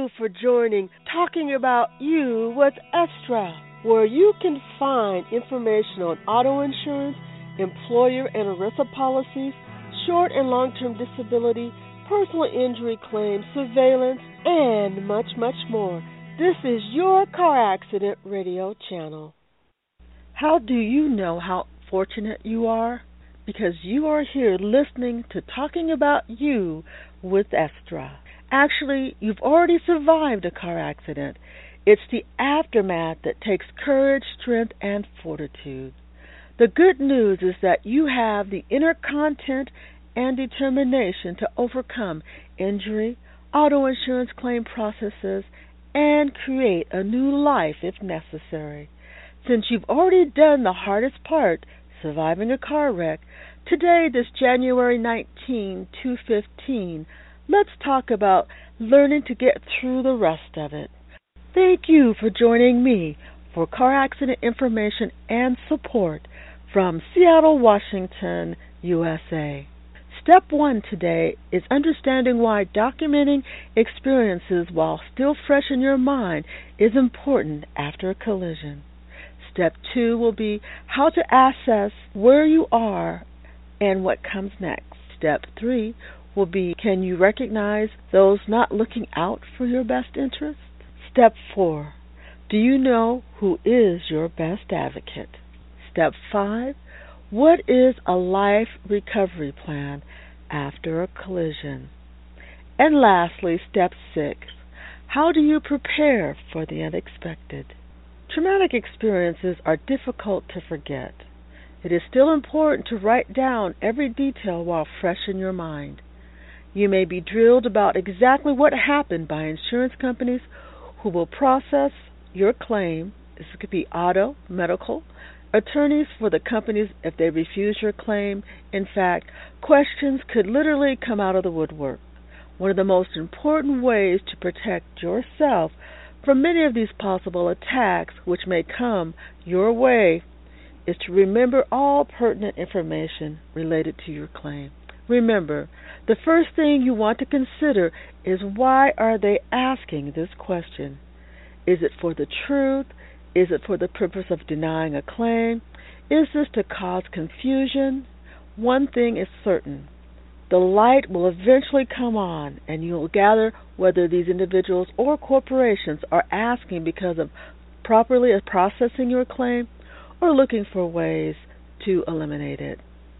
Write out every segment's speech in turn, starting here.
you for joining Talking About You with Estra, where you can find information on auto insurance, employer and ERISA policies, short and long-term disability, personal injury claims, surveillance, and much, much more. This is your car accident radio channel. How do you know how fortunate you are? Because you are here listening to Talking About You with Estra. Actually, you've already survived a car accident. It's the aftermath that takes courage, strength, and fortitude. The good news is that you have the inner content and determination to overcome injury, auto insurance claim processes, and create a new life if necessary. Since you've already done the hardest part, surviving a car wreck, today, this January 19, 2015, let's talk about learning to get through the rest of it. Thank you for joining me for car accident information and support from Seattle, Washington, USA. Step 1 today is understanding why documenting experiences while still fresh in your mind is important after a collision. Step 2 will be how to assess where you are and what comes next. Step 3 will be, can you recognize those not looking out for your best interest? Step 4, do you know who is your best advocate? Step 5, what is a life recovery plan after a collision? And lastly, step 6, how do you prepare for the unexpected? Traumatic experiences are difficult to forget. It is still important to write down every detail while fresh in your mind. You may be drilled about exactly what happened by insurance companies who will process your claim. This could be auto, medical, attorneys for the companies if they refuse your claim. In fact, questions could literally come out of the woodwork. One of the most important ways to protect yourself from many of these possible attacks which may come your way is to remember all pertinent information related to your claim. Remember, the first thing you want to consider is why are they asking this question? Is it for the truth? Is it for the purpose of denying a claim? Is this to cause confusion? One thing is certain. The light will eventually come on, and you'll gather whether these individuals or corporations are asking because of properly processing your claim or looking for ways to eliminate it.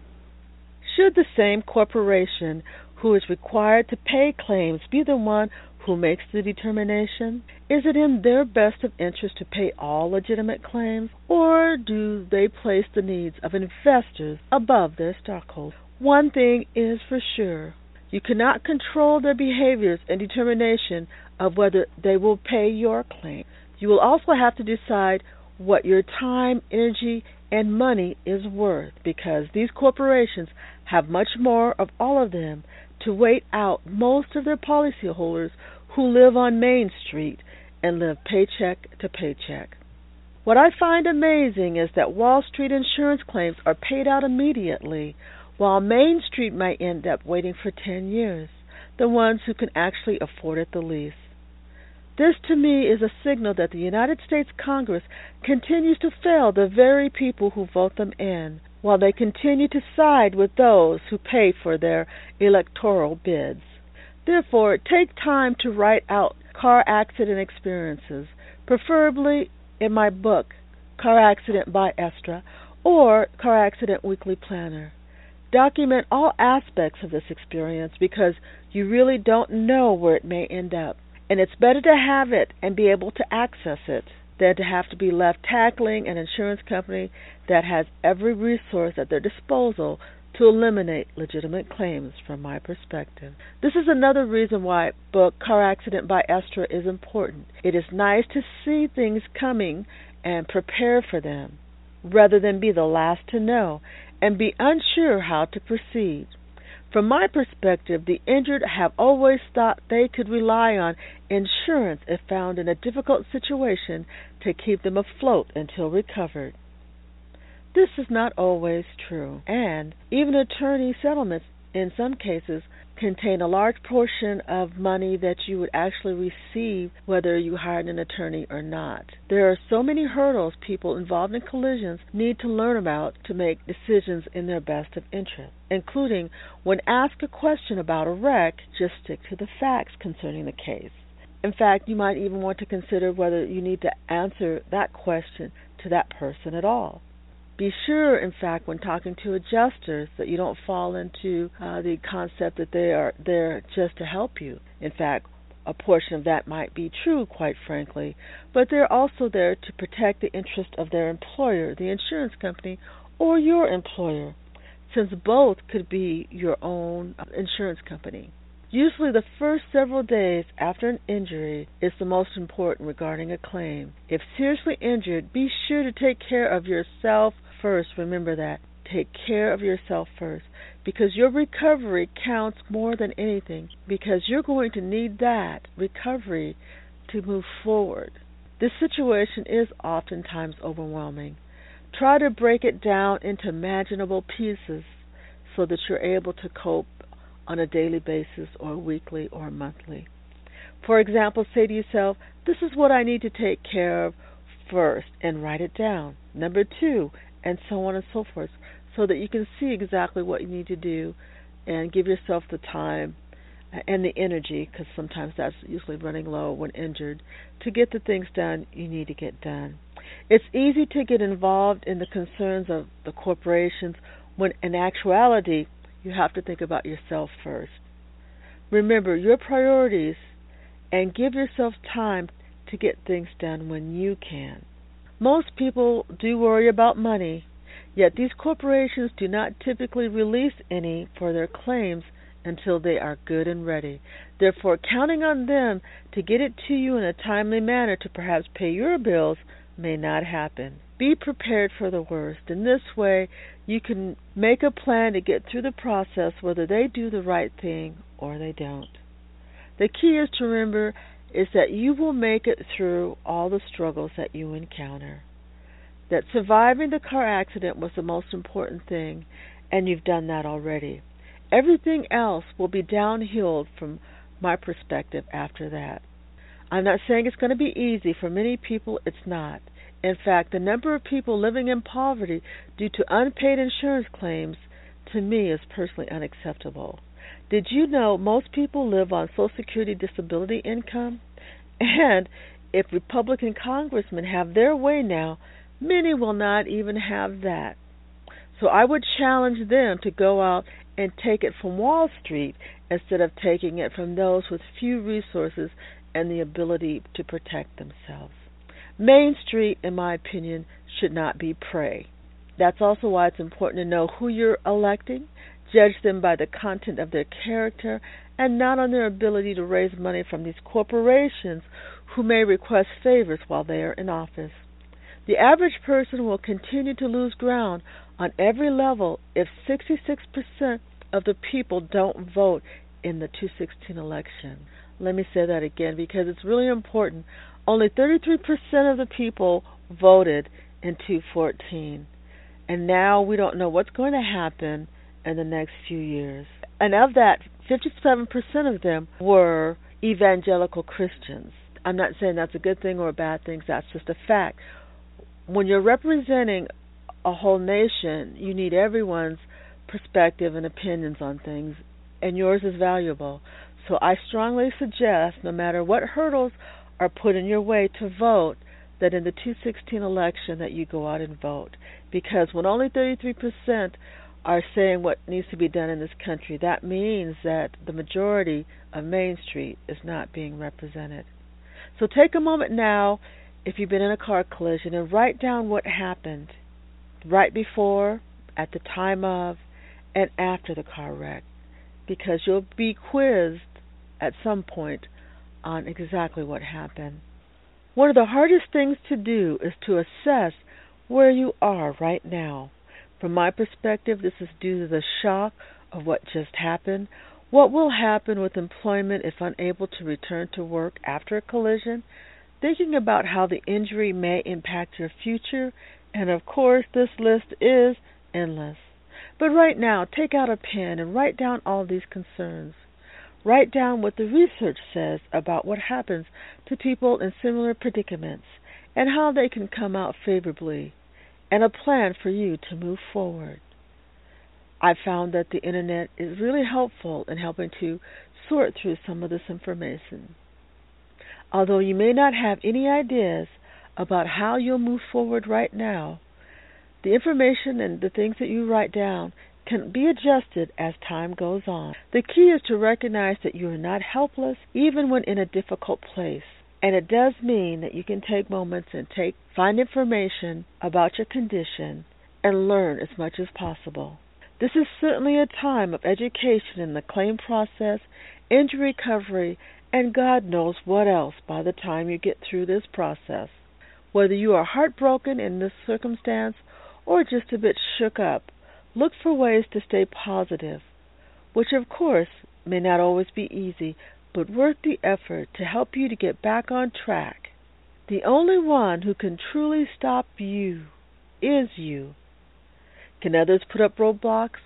Should the same corporation who is required to pay claims be the one who makes the determination? Is it in their best of interest to pay all legitimate claims, or do they place the needs of investors above their stockholders? One thing is for sure. You cannot control their behaviors and determination of whether they will pay your claim. You will also have to decide what your time, energy, and money is worth, because these corporations have much more of all of them to wait out most of their policyholders who live on Main Street and live paycheck to paycheck. What I find amazing is that Wall Street insurance claims are paid out immediately, while Main Street might end up waiting for 10 years, the ones who can actually afford it the least. This, to me, is a signal that the United States Congress continues to fail the very people who vote them in, while they continue to side with those who pay for their electoral bids. Therefore, take time to write out car accident experiences, preferably in my book, Car Accident by Estra, or Car Accident Weekly Planner. Document all aspects of this experience because you really don't know where it may end up. And it's better to have it and be able to access it than to have to be left tackling an insurance company that has every resource at their disposal to eliminate legitimate claims from my perspective. This is another reason why book Car Accident by Estra is important. It is nice to see things coming and prepare for them, rather than be the last to know and be unsure how to proceed. From my perspective, the injured have always thought they could rely on insurance if found in a difficult situation to keep them afloat until recovered. This is not always true, and even attorney settlements in some cases contain a large portion of money that you would actually receive whether you hired an attorney or not. There are so many hurdles people involved in collisions need to learn about to make decisions in their best of interest, including when asked a question about a wreck, just stick to the facts concerning the case. In fact, you might even want to consider whether you need to answer that question to that person at all. Be sure, in fact, when talking to adjusters that you don't fall into the concept that they are there just to help you. In fact, a portion of that might be true, quite frankly, but they're also there to protect the interest of their employer, the insurance company, or your employer, since both could be your own insurance company. Usually the first several days after an injury is the most important regarding a claim. If seriously injured, be sure to take care of yourself first. Remember that. Take care of yourself first, because your recovery counts more than anything, because you're going to need that recovery to move forward. This situation is oftentimes overwhelming. Try to break it down into manageable pieces so that you're able to cope on a daily basis or weekly or monthly. For example, say to yourself, this is what I need to take care of first, and write it down. Number 2, and so on and so forth, so that you can see exactly what you need to do and give yourself the time and the energy, because sometimes that's usually running low when injured, to get the things done you need to get done. It's easy to get involved in the concerns of the corporations when in actuality you have to think about yourself first. Remember your priorities and give yourself time to get things done when you can. Most people do worry about money, yet these corporations do not typically release any for their claims until they are good and ready. Therefore, counting on them to get it to you in a timely manner to perhaps pay your bills may not happen. Be prepared for the worst. In this way, you can make a plan to get through the process whether they do the right thing or they don't. The key is to remember is that you will make it through all the struggles that you encounter. That surviving the car accident was the most important thing, and you've done that already. Everything else will be downhill from my perspective after that. I'm not saying it's going to be easy. For many people, it's not. In fact, the number of people living in poverty due to unpaid insurance claims, to me, is personally unacceptable. Did you know most people live on Social Security disability income? And if Republican congressmen have their way now, many will not even have that. So I would challenge them to go out and take it from Wall Street instead of taking it from those with few resources and the ability to protect themselves. Main Street, in my opinion, should not be prey. That's also why it's important to know who you're electing, judge them by the content of their character, and not on their ability to raise money from these corporations who may request favors while they are in office. The average person will continue to lose ground on every level if 66% of the people don't vote in the 2016 election. Let me say that again because it's really important. Only 33% of the people voted in 2014. And now we don't know what's going to happen in the next few years. And of that, 57% of them were evangelical Christians. I'm not saying that's a good thing or a bad thing. That's just a fact. When you're representing a whole nation, you need everyone's perspective and opinions on things, and yours is valuable. So I strongly suggest, no matter what hurdles are put in your way to vote, that in the 2016 election that you go out and vote. Because when only 33% are saying what needs to be done in this country, that means that the majority of Main Street is not being represented. So take a moment now, if you've been in a car collision, and write down what happened right before, at the time of, and after the car wreck, because you'll be quizzed at some point on exactly what happened. One of the hardest things to do is to assess where you are right now. From my perspective, this is due to the shock of what just happened. What will happen with employment if unable to return to work after a collision? Thinking about how the injury may impact your future, and of course this list is endless. But right now, take out a pen and write down all these concerns. Write down what the research says about what happens to people in similar predicaments and how they can come out favorably, and a plan for you to move forward. I found that the internet is really helpful in helping to sort through some of this information. Although you may not have any ideas about how you'll move forward right now, the information and the things that you write down can be adjusted as time goes on. The key is to recognize that you are not helpless even when in a difficult place. And it does mean that you can take moments and find information about your condition and learn as much as possible. This is certainly a time of education in the claim process, injury recovery, and God knows what else by the time you get through this process. Whether you are heartbroken in this circumstance or just a bit shook up, look for ways to stay positive, which of course may not always be easy, but worth the effort to help you to get back on track. The only one who can truly stop you is you. Can others put up roadblocks?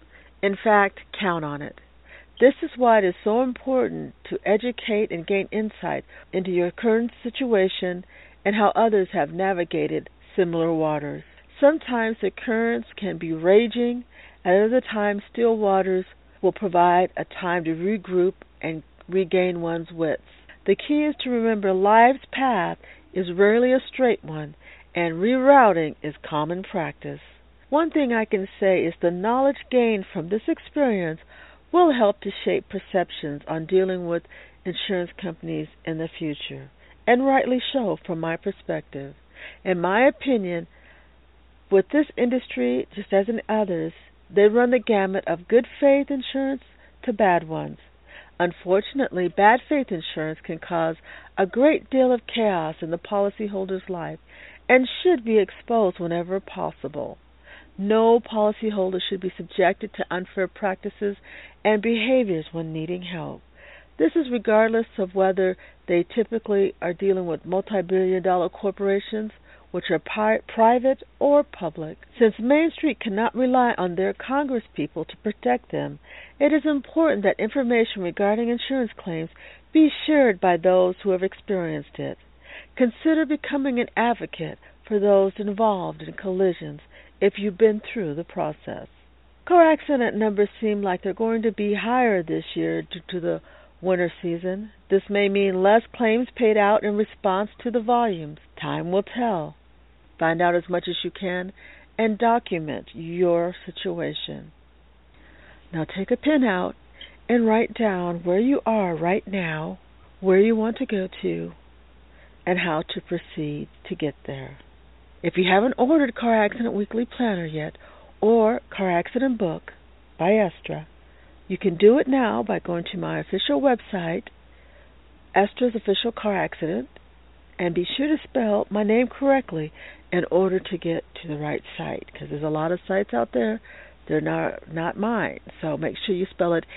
In fact, count on it. This is why it is so important to educate and gain insight into your current situation and how others have navigated similar waters. Sometimes the currents can be raging, and at other times still waters will provide a time to regroup and regain one's wits. The key is to remember life's path is rarely a straight one, and rerouting is common practice. One thing I can say is the knowledge gained from this experience will help to shape perceptions on dealing with insurance companies in the future, and rightly so from my perspective. In my opinion, with this industry, just as in others, they run the gamut of good faith insurance to bad ones. Unfortunately, bad faith insurance can cause a great deal of chaos in the policyholder's life and should be exposed whenever possible. No policyholder should be subjected to unfair practices and behaviors when needing help. This is regardless of whether they typically are dealing with multi-billion-dollar corporations, which are private or public. Since Main Street cannot rely on their congresspeople to protect them, it is important that information regarding insurance claims be shared by those who have experienced it. Consider becoming an advocate for those involved in collisions if you've been through the process. Car accident numbers seem like they're going to be higher this year due to the winter season. This may mean less claims paid out in response to the volumes. Time will tell. Find out as much as you can and document your situation. Now take a pen out and write down where you are right now, where you want to go to, and how to proceed to get there. If you haven't ordered Car Accident Weekly Planner yet, or Car Accident Book by Estra, you can do it now by going to my official website, Estra's Official Car Accident, and be sure to spell my name correctly in order to get to the right site, because there's a lot of sites out there. They're not mine, so make sure you spell it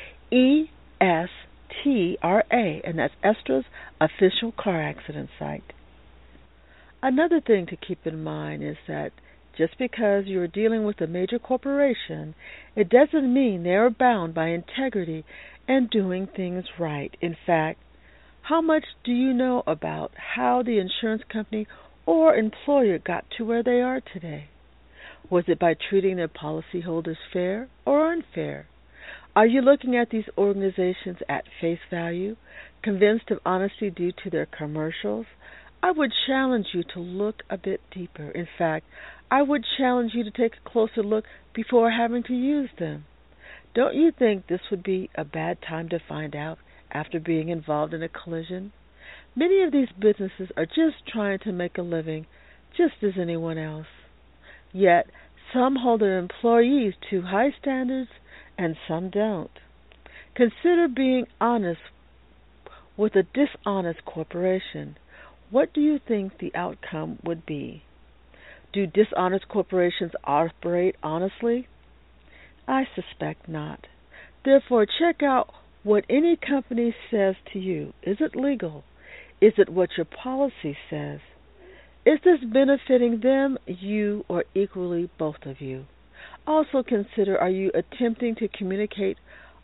E-S-T-R-A, and that's Estra's Official Car Accident site. Another thing to keep in mind is that just because you're dealing with a major corporation, it doesn't mean they are bound by integrity and doing things right. In fact, how much do you know about how the insurance company or employer got to where they are today? Was it by treating their policyholders fair or unfair? Are you looking at these organizations at face value, convinced of honesty due to their commercials? I would challenge you to look a bit deeper. In fact, I would challenge you to take a closer look before having to use them. Don't you think this would be a bad time to find out after being involved in a collision? Many of these businesses are just trying to make a living, just as anyone else. Yet, some hold their employees to high standards and some don't. Consider being honest with a dishonest corporation. What do you think the outcome would be? Do dishonest corporations operate honestly? I suspect not. Therefore, check out what any company says to you. Is it legal? Is it what your policy says? Is this benefiting them, you, or equally both of you? Also consider, are you attempting to communicate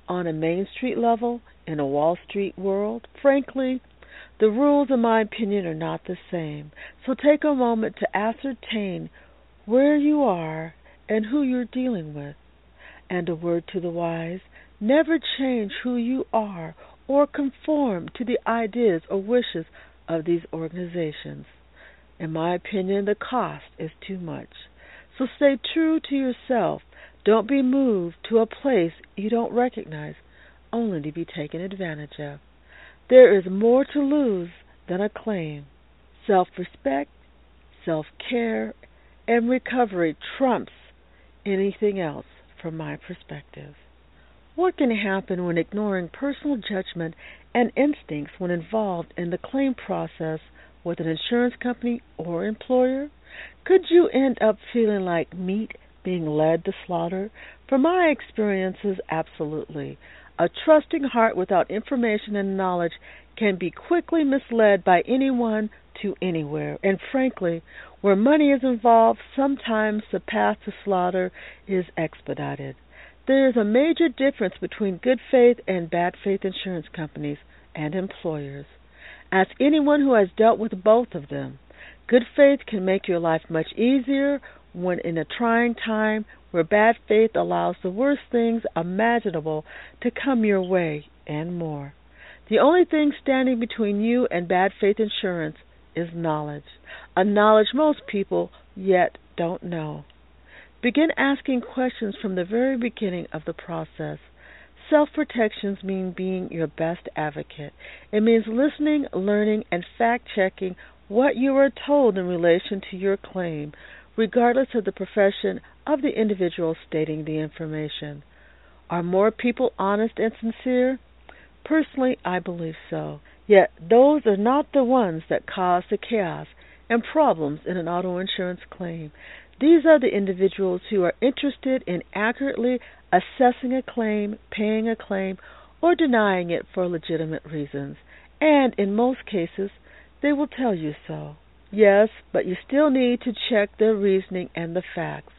on a Main Street level in a Wall Street world, frankly, the rules, in my opinion, are not the same. So take a moment to ascertain where you are and who you're dealing with. And a word to the wise, never change who you are or conform to the ideas or wishes of these organizations. In my opinion, the cost is too much. So stay true to yourself. Don't be moved to a place you don't recognize, only to be taken advantage of. There is more to lose than a claim. Self-respect, self-care, and recovery trumps anything else from my perspective. What can happen when ignoring personal judgment and instincts when involved in the claim process with an insurance company or employer? Could you end up feeling like meat being led to slaughter? From my experiences, absolutely. A trusting heart without information and knowledge can be quickly misled by anyone to anywhere. And frankly, where money is involved, sometimes the path to slaughter is expedited. There is a major difference between good faith and bad faith insurance companies and employers. Ask anyone who has dealt with both of them. Good faith can make your life much easier when in a trying time where bad faith allows the worst things imaginable to come your way and more. The only thing standing between you and bad faith insurance is knowledge, a knowledge most people yet don't know. Begin asking questions from the very beginning of the process. Self-protections mean being your best advocate. It means listening, learning, and fact-checking what you are told in relation to your claim, regardless of the profession of the individual stating the information. Are more people honest and sincere? Personally, I believe so. Yet those are not the ones that cause the chaos and problems in an auto insurance claim. These are the individuals who are interested in accurately assessing a claim, paying a claim, or denying it for legitimate reasons. And in most cases, they will tell you so. Yes, but you still need to check their reasoning and the facts.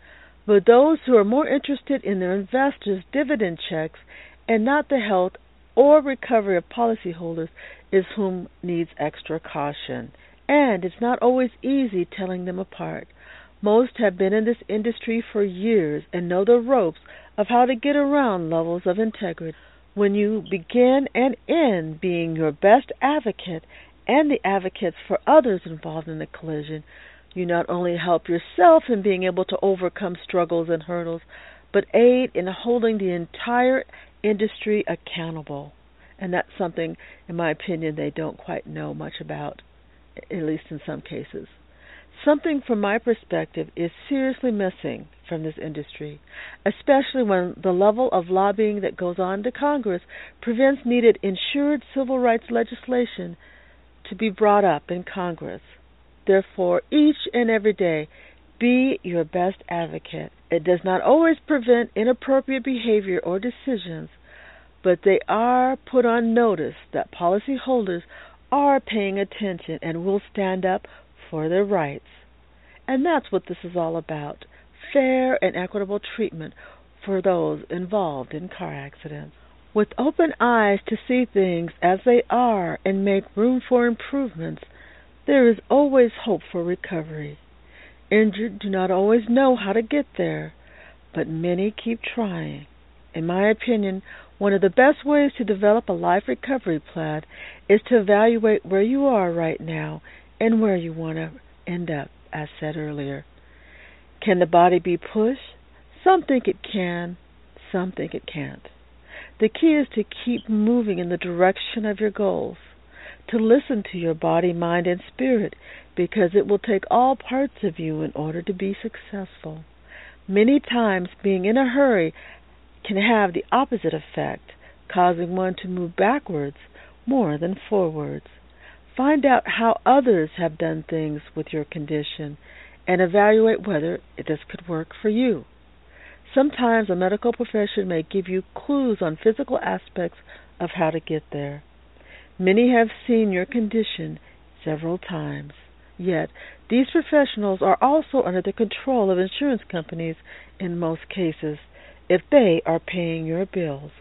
But those who are more interested in their investors' dividend checks and not the health or recovery of policyholders is whom needs extra caution. And it's not always easy telling them apart. Most have been in this industry for years and know the ropes of how to get around levels of integrity. When you begin and end being your best advocate and the advocates for others involved in the collision, you not only help yourself in being able to overcome struggles and hurdles, but aid in holding the entire industry accountable. And that's something, in my opinion, they don't quite know much about, at least in some cases. Something from my perspective is seriously missing from this industry, especially when the level of lobbying that goes on to Congress prevents needed insured civil rights legislation to be brought up in Congress. Therefore, each and every day, be your best advocate. It does not always prevent inappropriate behavior or decisions, but they are put on notice that policyholders are paying attention and will stand up for their rights. And that's what this is all about, fair and equitable treatment for those involved in car accidents. With open eyes to see things as they are and make room for improvements, there is always hope for recovery. Injured do not always know how to get there, but many keep trying. In my opinion, one of the best ways to develop a life recovery plan is to evaluate where you are right now and where you want to end up, as said earlier. Can the body be pushed? Some think it can, some think it can't. The key is to keep moving in the direction of your goals, to listen to your body, mind, and spirit, because it will take all parts of you in order to be successful. Many times, being in a hurry can have the opposite effect, causing one to move backwards more than forwards. Find out how others have done things with your condition and evaluate whether this could work for you. Sometimes a medical profession may give you clues on physical aspects of how to get there. Many have seen your condition several times. Yet, these professionals are also under the control of insurance companies in most cases, if they are paying your bills.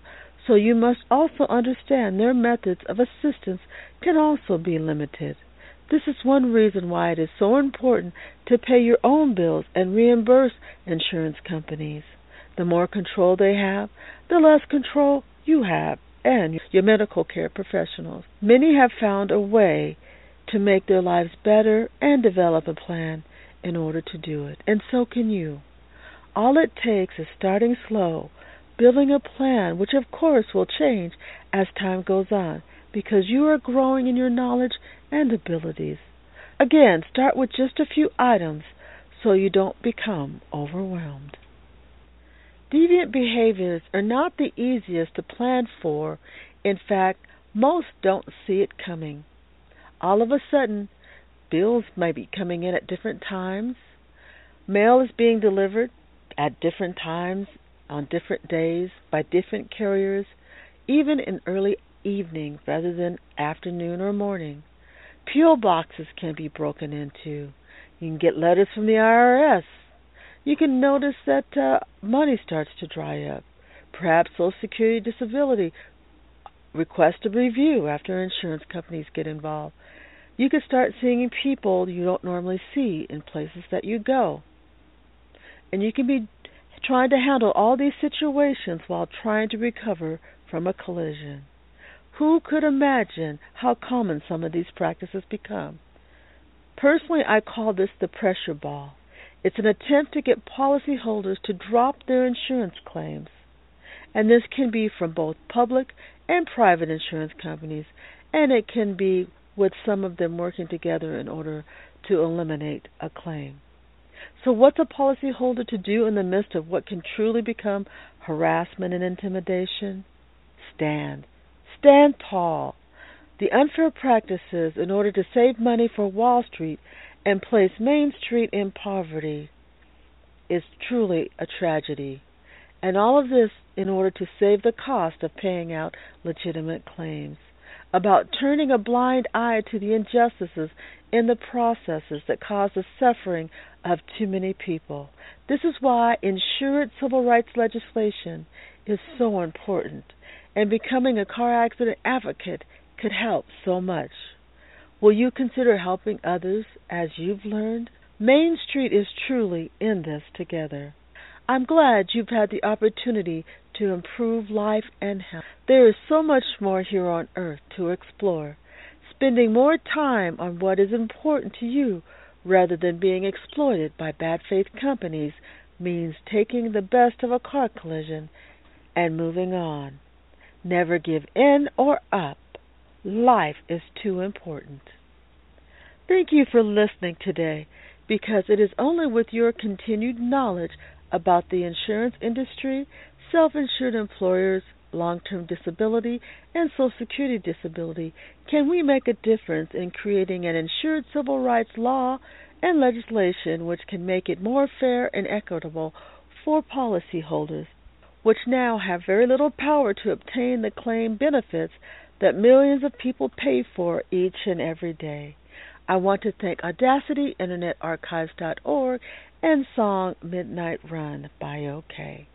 So you must also understand their methods of assistance can also be limited. This is one reason why it is so important to pay your own bills and reimburse insurance companies. The more control they have, the less control you have and your medical care professionals. Many have found a way to make their lives better and develop a plan in order to do it, and so can you. All it takes is starting slow, building a plan, which of course will change as time goes on, because you are growing in your knowledge and abilities. Again, start with just a few items so you don't become overwhelmed. Deviant behaviors are not the easiest to plan for. In fact, most don't see it coming. All of a sudden, bills may be coming in at different times. Mail is being delivered at different times, on different days, by different carriers, even in early evening rather than afternoon or morning. P.O. boxes can be broken into. You can get letters from the IRS. You can notice that money starts to dry up. Perhaps Social Security disability request a review after insurance companies get involved. You can start seeing people you don't normally see in places that you go. And you can be trying to handle all these situations while trying to recover from a collision. Who could imagine how common some of these practices become? Personally, I call this the pressure ball. It's an attempt to get policyholders to drop their insurance claims. And this can be from both public and private insurance companies, and it can be with some of them working together in order to eliminate a claim. So what's a policyholder to do in the midst of what can truly become harassment and intimidation? Stand. Stand tall. The unfair practices in order to save money for Wall Street and place Main Street in poverty is truly a tragedy. And all of this in order to save the cost of paying out legitimate claims. About turning a blind eye to the injustices in the processes that cause the suffering of too many people. This is why insured civil rights legislation is so important, and becoming a car accident advocate could help so much. Will you consider helping others as you've learned? Main Street is truly in this together. I'm glad you've had the opportunity to improve life and health. There is so much more here on earth to explore. Spending more time on what is important to you rather than being exploited by bad faith companies means taking the best of a car collision and moving on. Never give in or up. Life is too important. Thank you for listening today, because it is only with your continued knowledge about the insurance industry, self-insured employers, long-term disability, and Social Security disability can we make a difference in creating an insured civil rights law and legislation which can make it more fair and equitable for policyholders, which now have very little power to obtain the claim benefits that millions of people pay for each and every day. I want to thank Audacity, InternetArchives.org, and song Midnight Run by OK.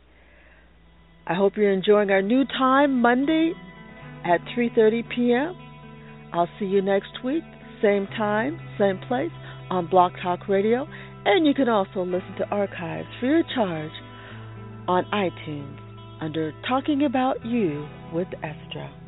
I hope you're enjoying our new time, Monday at 3:30 p.m. I'll see you next week, same time, same place, on Blog Talk Radio, and you can also listen to archives free of charge on iTunes under Talking About You with Estra.